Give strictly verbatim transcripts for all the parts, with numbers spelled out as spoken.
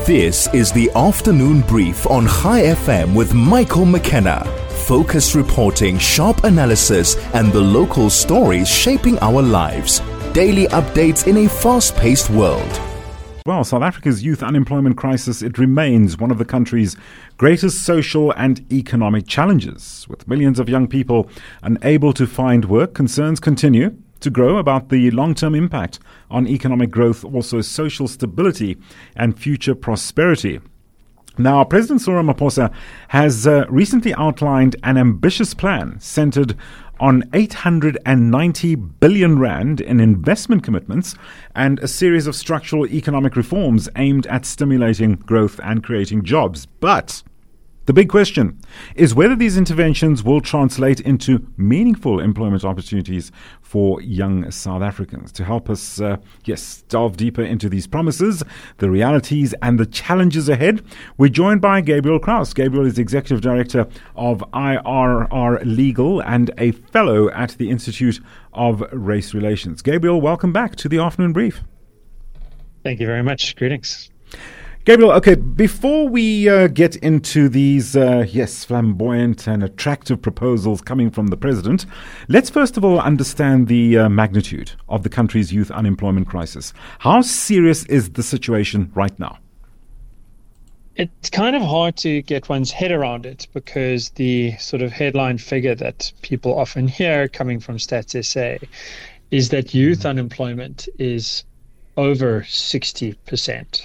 This is the Afternoon Brief on Chai F M with Michael McKenna. Focused reporting, sharp analysis, and the local stories shaping our lives. Daily updates in a fast-paced world. Well, South Africa's youth unemployment crisis, it remains one of the country's greatest social and economic challenges. With millions of young people unable to find work, concerns continue to grow about the long-term impact on economic growth, also social stability and future prosperity. Now, President Cyril Ramaphosa has uh, recently outlined an ambitious plan centered on eight hundred ninety billion rand in investment commitments and a series of structural economic reforms aimed at stimulating growth and creating jobs. But the big question is whether these interventions will translate into meaningful employment opportunities for young South Africans. To help us, uh, yes, delve deeper into these promises, the realities and the challenges ahead, we're joined by Gabriel Kraus. Gabriel is Executive Director of I R R Legal and a Fellow at the Institute of Race Relations. Gabriel, welcome back to the Afternoon Brief. Thank you very much. Greetings. Gabriel, okay, before we uh, get into these, uh, yes, flamboyant and attractive proposals coming from the president, let's first of all understand the uh, magnitude of the country's youth unemployment crisis. How serious is the situation right now? It's kind of hard to get one's head around it because the sort of headline figure that people often hear coming from Stats S A is that youth mm-hmm. unemployment is over sixty percent.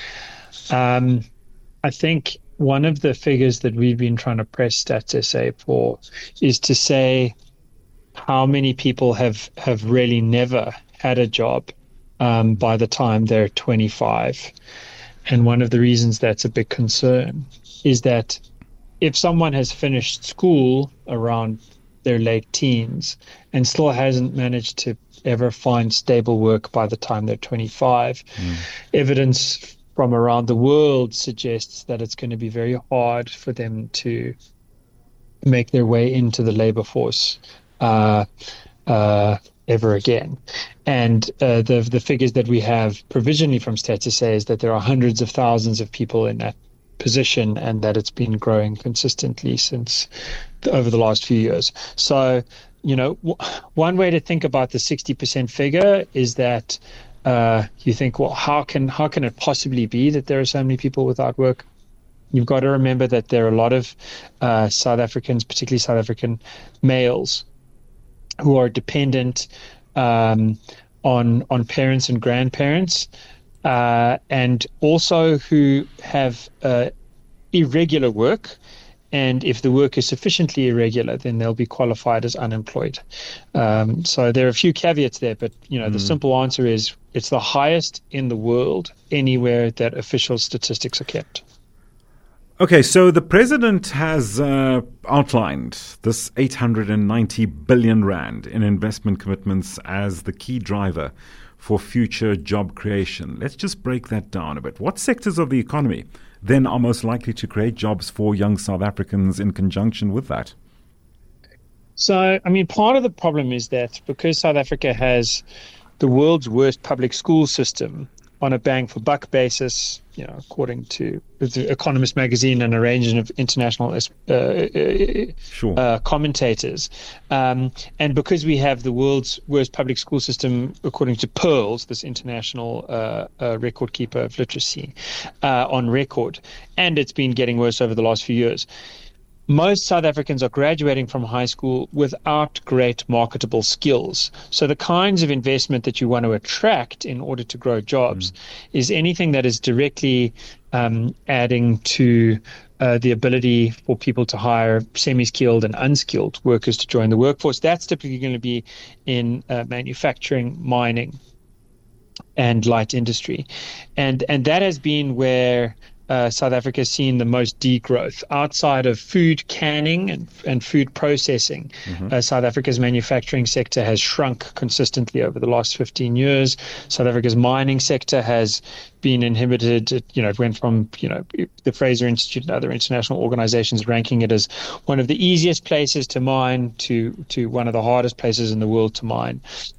Um, I think one of the figures that we've been trying to press Stats S A for is to say how many people have, have really never had a job um, by the time they're twenty-five. And one of the reasons that's a big concern is that if someone has finished school around their late teens and still hasn't managed to ever find stable work by the time they're twenty-five, mm. evidence from around the world suggests that it's going to be very hard for them to make their way into the labor force uh, uh, ever again. And uh, the the figures that we have provisionally from Stats S A is that there are hundreds of thousands of people in that position and that it's been growing consistently since the, over the last few years. So, you know, w- one way to think about the sixty percent figure is that Uh, you think, well, how can how can it possibly be that there are so many people without work? You've got to remember that there are a lot of uh, South Africans, particularly South African males, who are dependent um, on on parents and grandparents, uh, and also who have uh, irregular work. And if the work is sufficiently irregular, then they'll be qualified as unemployed. Um, so there are a few caveats there, but you know, mm. the simple answer is it's the highest in the world anywhere that official statistics are kept. Okay, so the president has uh, outlined this eight hundred ninety billion rand in investment commitments as the key driver for future job creation. Let's just break that down a bit. What sectors of the economy then are most likely to create jobs for young South Africans in conjunction with that? So, I mean, part of the problem is that because South Africa has the world's worst public school system on a bang for buck basis, you know, according to the Economist magazine and a range of international uh, sure. uh, commentators, um, and because we have the world's worst public school system, according to PIRLS, this international uh, uh, record keeper of literacy, uh, on record, and it's been getting worse over the last few years. Most South Africans are graduating from high school without great marketable skills. So the kinds of investment that you want to attract in order to grow jobs mm. is anything that is directly um, adding to uh, the ability for people to hire semi-skilled and unskilled workers to join the workforce. That's typically going to be in uh, manufacturing, mining, and light industry. And, and that has been where Uh, South Africa has seen the most degrowth outside of food canning and, and food processing. Mm-hmm. Uh, South Africa's manufacturing sector has shrunk consistently over the last fifteen years. South Africa's mining sector has been inhibited. It, you know, it went from, you know, the Fraser Institute and other international organizations ranking it as one of the easiest places to mine to, to one of the hardest places in the world to mine.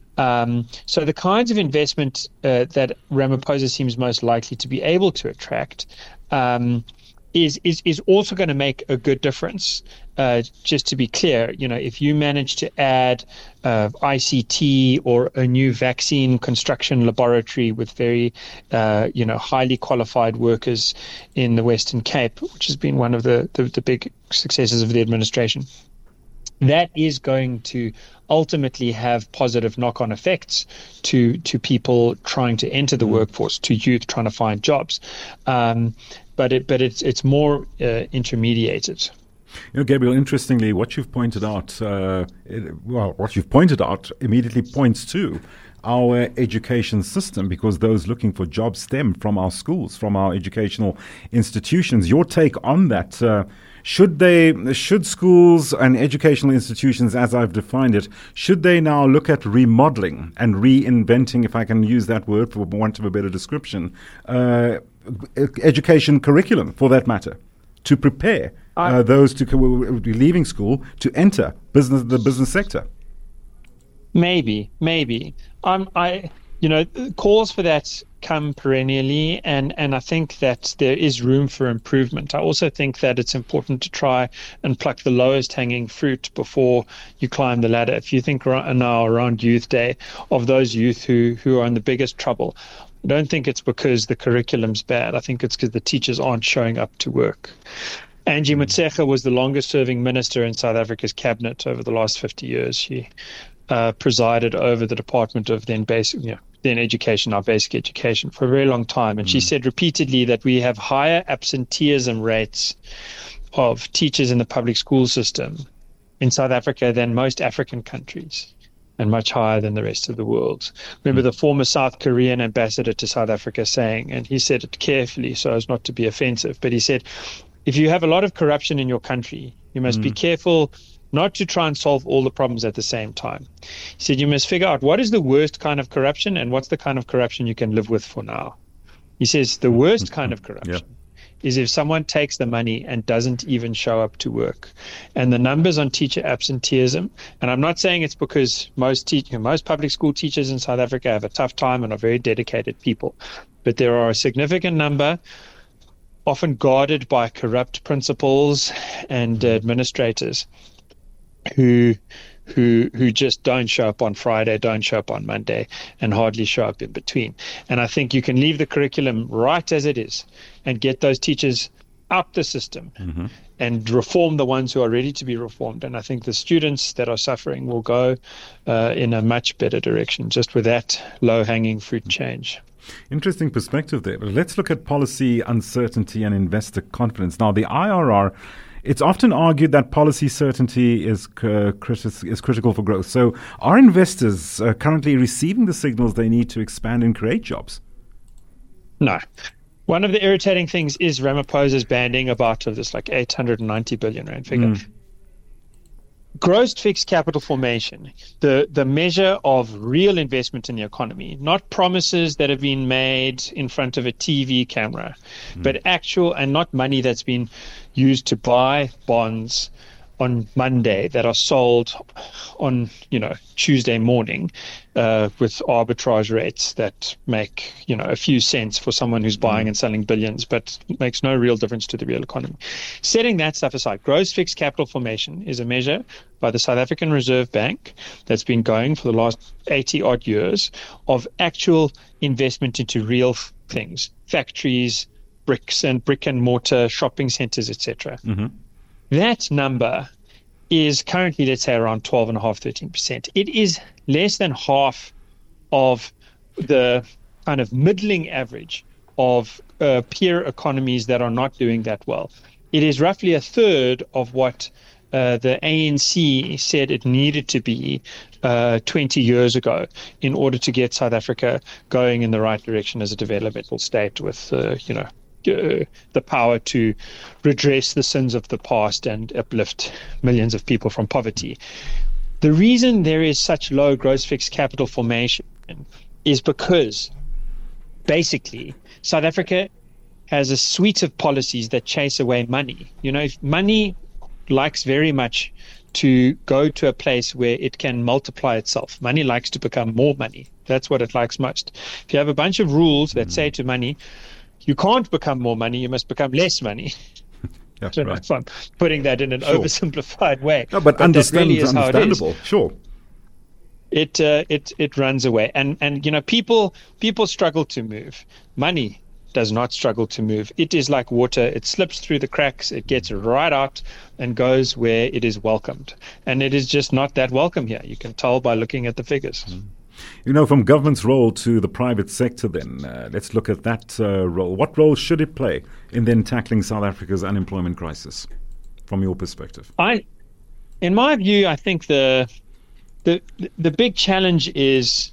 Um, so the kinds of investment uh, that Ramaphosa seems most likely to be able to attract um, is, is is also going to make a good difference. Uh, just to be clear, you know, if you manage to add uh, I C T or a new vaccine construction laboratory with very, uh, you know, highly qualified workers in the Western Cape, which has been one of the, the, the big successes of the administration, that is going to ultimately have positive knock-on effects to to people trying to enter the workforce, to youth trying to find jobs. Um, but it but it's it's more uh, intermediated. You know, Gabriel, interestingly, what you've pointed out, uh, it, well, what you've pointed out immediately points to our education system, because those looking for jobs stem from our schools, from our educational institutions. Your take on that? Uh, should they, should schools and educational institutions, as I've defined it, should they now look at remodeling and reinventing, if I can use that word for want of a better description, uh, education curriculum, for that matter, to prepare uh, those to will be leaving school to enter business, the business sector? Maybe, maybe. Um, I, you know, calls for that come perennially, and, and I think that there is room for improvement. I also think that it's important to try and pluck the lowest hanging fruit before you climb the ladder. If you think right now around Youth Day of those youth who, who are in the biggest trouble, I don't think it's because the curriculum's bad. I think it's because the teachers aren't showing up to work. Angie Motshekga was the longest-serving minister in South Africa's cabinet over the last fifty years. She uh, presided over the Department of then basic, you know, then education, our basic education, for a very long time. And mm. she said repeatedly that we have higher absenteeism rates of teachers in the public school system in South Africa than most African countries, and much higher than the rest of the world. Remember the former South Korean ambassador to South Africa saying, and he said it carefully so as not to be offensive, but he said, if you have a lot of corruption in your country, you must mm. be careful not to try and solve all the problems at the same time. He said you must figure out what is the worst kind of corruption and what's the kind of corruption you can live with for now. He says the worst kind of corruption yeah. is if someone takes the money and doesn't even show up to work. And the numbers on teacher absenteeism, and I'm not saying it's because most te- most public school teachers in South Africa have a tough time and are very dedicated people, but there are a significant number, often guarded by corrupt principals and uh, administrators, who who who just don't show up on Friday, don't show up on Monday, and hardly show up in between. And I think you can leave the curriculum right as it is and get those teachers out the system mm-hmm. and reform the ones who are ready to be reformed. And I think the students that are suffering will go uh, in a much better direction just with that low-hanging fruit change. Interesting perspective there. But let's look at policy uncertainty and investor confidence. Now, the I R R, it's often argued that policy certainty is uh, critis- is critical for growth. So are investors uh, currently receiving the signals they need to expand and create jobs? No. One of the irritating things is Ramaphosa's banding about of this like eight hundred ninety billion rand figure. Mm. Gross fixed capital formation, the, the measure of real investment in the economy, not promises that have been made in front of a T V camera, mm. but actual, and not money that's been used to buy bonds on Monday that are sold on, you know, Tuesday morning uh, with arbitrage rates that make, you know, a few cents for someone who's buying and selling billions, but makes no real difference to the real economy. Setting that stuff aside, gross fixed capital formation is a measure by the South African Reserve Bank that's been going for the last eighty odd years of actual investment into real things, factories, bricks and brick and mortar, shopping centers, et cetera. Mm-hmm. That number is currently, let's say, around twelve point five, thirteen percent. It is less than half of the kind of middling average of uh, peer economies that are not doing that well. It is roughly a third of what uh, the A N C said it needed to be uh, twenty years ago in order to get South Africa going in the right direction as a developmental state with, uh, you know, Uh, the power to redress the sins of the past and uplift millions of people from poverty. The reason there is such low gross fixed capital formation is because basically South Africa has a suite of policies that chase away money. You know, if money likes very much to go to a place where it can multiply itself. Money likes to become more money. That's what it likes most. If you have a bunch of rules that say to money, you can't become more money, you must become less money. Yeah, I don't know right. if I'm putting that in an Sure. oversimplified way. No, but, that understand, really is how it is. understandable. Sure. It uh, it it runs away, and and you know people people struggle to move. Money does not struggle to move. It is like water. It slips through the cracks. It gets right out and goes where it is welcomed. And it is just not that welcome here. You can tell by looking at the figures. Mm. You know, from government's role to the private sector then, uh, let's look at that uh, role. What role should it play in then tackling South Africa's unemployment crisis, from your perspective? I, in my view, I think the the the big challenge is,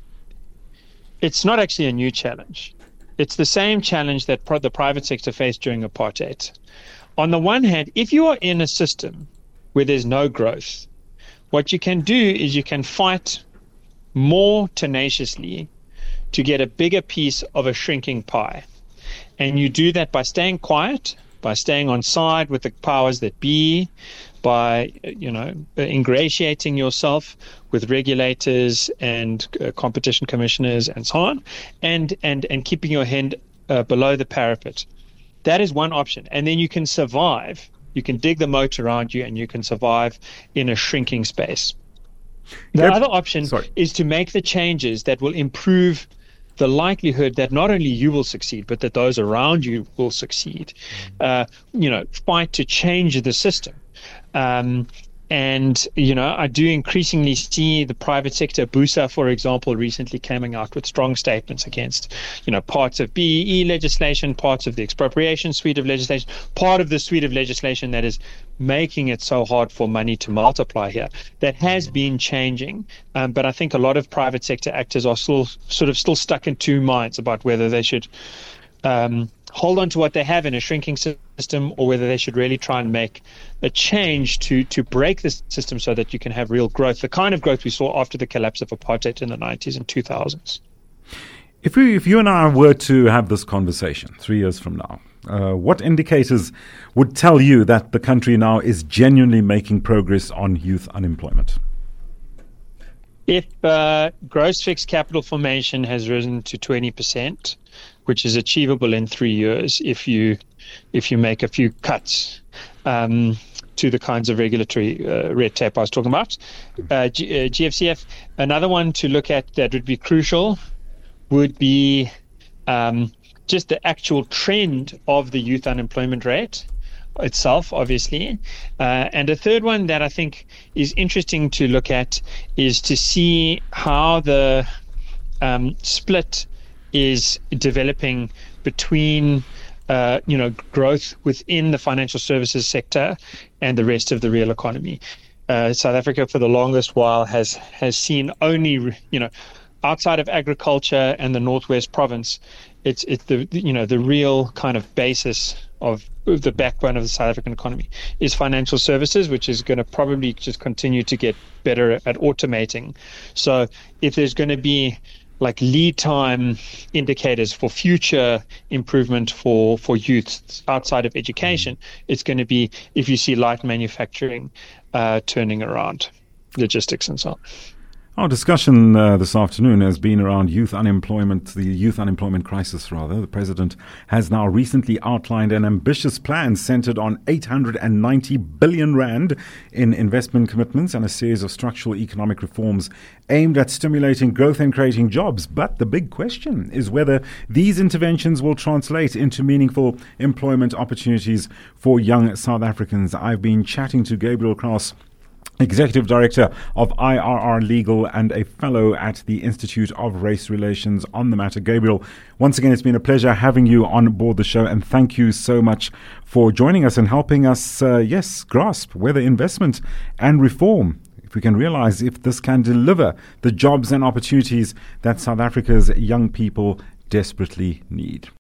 it's not actually a new challenge. It's the same challenge that pro- the private sector faced during apartheid. On the one hand, if you are in a system where there's no growth, what you can do is you can fight more tenaciously to get a bigger piece of a shrinking pie. And you do that by staying quiet, by staying on side with the powers that be, by, you know, ingratiating yourself with regulators and uh, competition commissioners and so on, and and and keeping your head uh, below the parapet. That is one option. And then you can survive. You can dig the moat around you and you can survive in a shrinking space. The Yep. other option Sorry. is to make the changes that will improve the likelihood that not only you will succeed, but that those around you will succeed. Uh, you know, fight to change the system. Um, and, you know, I do increasingly see the private sector, BUSA, for example, recently coming out with strong statements against, you know, parts of B E E legislation, parts of the expropriation suite of legislation, part of the suite of legislation that is making it so hard for money to multiply here. That has been changing, um, but I think a lot of private sector actors are still sort of still stuck in two minds about whether they should um, hold on to what they have in a shrinking system or whether they should really try and make a change to to break the system so that you can have real growth, the kind of growth we saw after the collapse of apartheid in the nineties and two thousands. If we, if you and I were to have this conversation three years from now, uh, what indicators would tell you that the country now is genuinely making progress on youth unemployment? If uh, gross fixed capital formation has risen to twenty percent, which is achievable in three years if you if you make a few cuts um, to the kinds of regulatory uh, red tape I was talking about. Uh, G- uh, G F C F, another one to look at that would be crucial would be um, just the actual trend of the youth unemployment rate itself, obviously. Uh, and a third one that I think is interesting to look at is to see how the um, split is developing between uh, you know, growth within the financial services sector and the rest of the real economy. Uh, South Africa, for the longest while, has has seen only, you know, outside of agriculture and the Northwest Province, it's it's the you know the real kind of basis of the backbone of the South African economy is financial services, which is going to probably just continue to get better at automating. So if there's going to be like lead time indicators for future improvement for, for youth outside of education, it's going to be if you see light manufacturing uh, turning around, logistics and so on. Our discussion uh, this afternoon has been around youth unemployment, the youth unemployment crisis, rather. The president has now recently outlined an ambitious plan centered on eight hundred ninety billion rand in investment commitments and a series of structural economic reforms aimed at stimulating growth and creating jobs. But the big question is whether these interventions will translate into meaningful employment opportunities for young South Africans. I've been chatting to Gabriel Kraus, Executive Director of I R R Legal and a Fellow at the Institute of Race Relations, on the matter. Gabriel, once again, it's been a pleasure having you on board the show, and thank you so much for joining us and helping us, uh, yes, grasp whether investment and reform, if we can realize if this can deliver the jobs and opportunities that South Africa's young people desperately need.